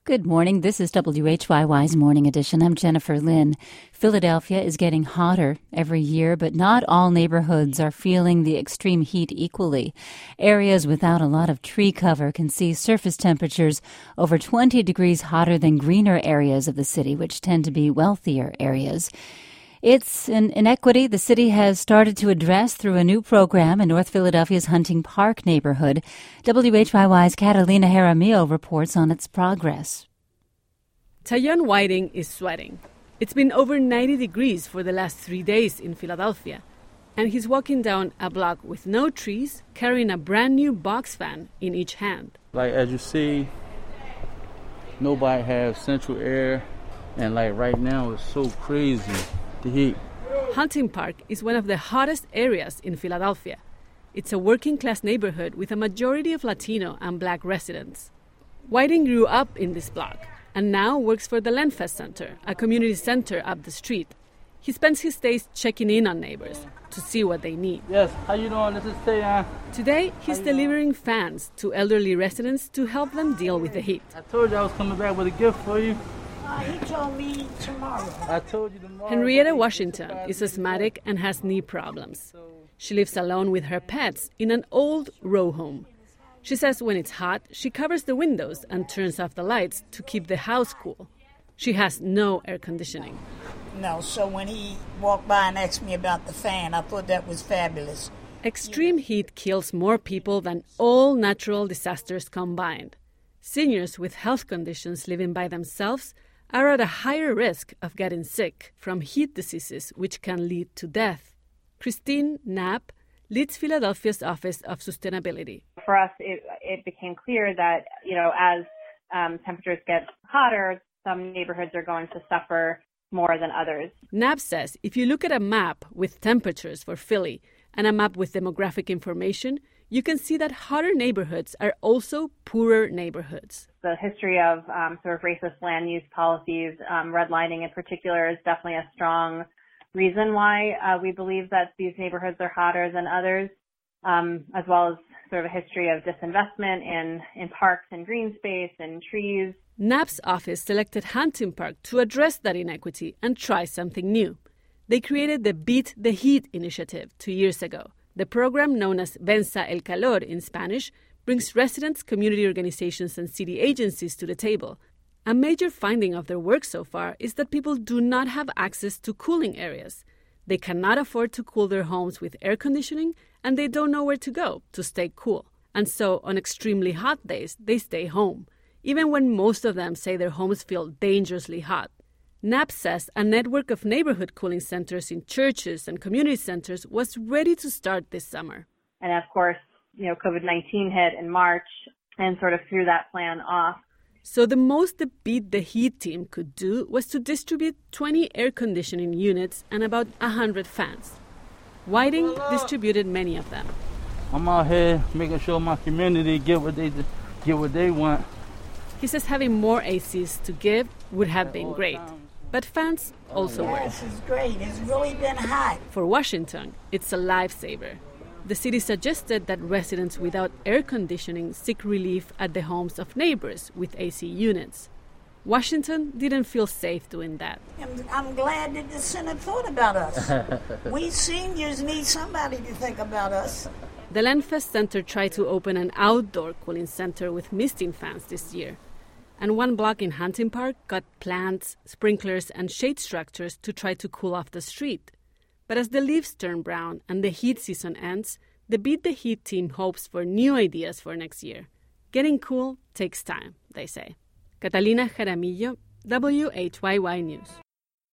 Good morning. This is WHYY's Morning Edition. I'm Jennifer Lynn. Philadelphia is getting hotter every year, but not all neighborhoods are feeling the extreme heat equally. Areas without a lot of tree cover can see surface temperatures over 20 degrees hotter than greener areas of the city, which tend to be wealthier areas. It's an inequity the city has started to address through a new program in North Philadelphia's Hunting Park neighborhood. WHYY's Catalina Jaramillo reports on its progress. Tayon Whiting is sweating. It's been over 90 degrees for the last 3 days in Philadelphia, and he's walking down a block with no trees, carrying a brand new box fan in each hand. Like as you see, nobody has central air, and like right now it's so crazy. The heat. Hunting Park is one of the hottest areas in Philadelphia. It's a working-class neighborhood with a majority of Latino and Black residents. Whiting grew up in this block and now works for the Lenfest Center, a community center up the street. He spends his days checking in on neighbors to see what they need. Yes, how you doing? This is Tayon. Today, he's delivering fans to elderly residents to help them deal with the heat. I told you I was coming back with a gift for you. He told me tomorrow. I told you tomorrow. Henrietta Washington is asthmatic and has knee problems. She lives alone with her pets in an old row home. She says when it's hot, she covers the windows and turns off the lights to keep the house cool. She has no air conditioning. No, so when he walked by and asked me about the fan, I thought that was fabulous. Extreme heat kills more people than all natural disasters combined. Seniors with health conditions living by themselves are at a higher risk of getting sick from heat diseases, which can lead to death. Christine Knapp leads Philadelphia's Office of Sustainability. For us, it became clear that, as temperatures get hotter, some neighborhoods are going to suffer more than others. Knapp says if you look at a map with temperatures for Philly and a map with demographic information, you can see that hotter neighborhoods are also poorer neighborhoods. The history of sort of racist land use policies, redlining in particular, is definitely a strong reason why we believe that these neighborhoods are hotter than others, as well as sort of a history of disinvestment in parks and green space and trees. Knapp's office selected Hunting Park to address that inequity and try something new. They created the Beat the Heat initiative 2 years ago. The program, known as Venza el Calor in Spanish, brings residents, community organizations, and city agencies to the table. A major finding of their work so far is that people do not have access to cooling areas. They cannot afford to cool their homes with air conditioning, and they don't know where to go to stay cool. And so, on extremely hot days, they stay home, even when most of them say their homes feel dangerously hot. Knapp says a network of neighborhood cooling centers in churches and community centers was ready to start this summer. And of course, COVID-19 hit in March and sort of threw that plan off. So the most the Beat the Heat team could do was to distribute 20 air conditioning units and about 100 fans. Whiting distributed many of them. I'm out here making sure my community get what they want. He says having more ACs to give would have been great. But fans also work. Yes, it's great. It's really been hot. For Washington, it's a lifesaver. The city suggested that residents without air conditioning seek relief at the homes of neighbors with AC units. Washington didn't feel safe doing that. I'm glad that the Senate thought about us. We seniors need somebody to think about us. The Lenfest Center tried to open an outdoor cooling center with misting fans this year. And one block in Hunting Park got plants, sprinklers, and shade structures to try to cool off the street. But as the leaves turn brown and the heat season ends, the Beat the Heat team hopes for new ideas for next year. Getting cool takes time, they say. Catalina Jaramillo, WHYY News.